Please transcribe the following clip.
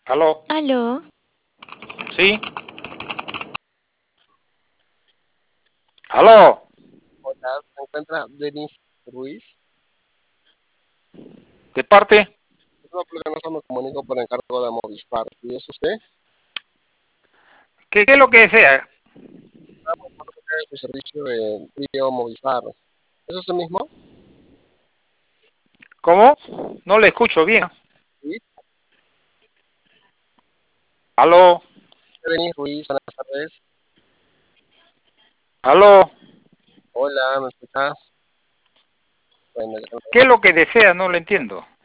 ¿Aló? Aló, ¿Sí? ¿Aló? Hola, se encuentra Denis Ruiz. ¿De parte? Es una no me comunico por encargo de Movistar. ¿Y es usted? ¿Qué es lo que desea? Es su servicio de video Movistar. ¿Es usted mismo? ¿Cómo? No le escucho bien. Sí. ¿Aló? Denis Ruiz, buenas tardes. ¿Aló? Hola, ¿me escuchas? Bueno, ¿Qué es lo que desea? No lo entiendo.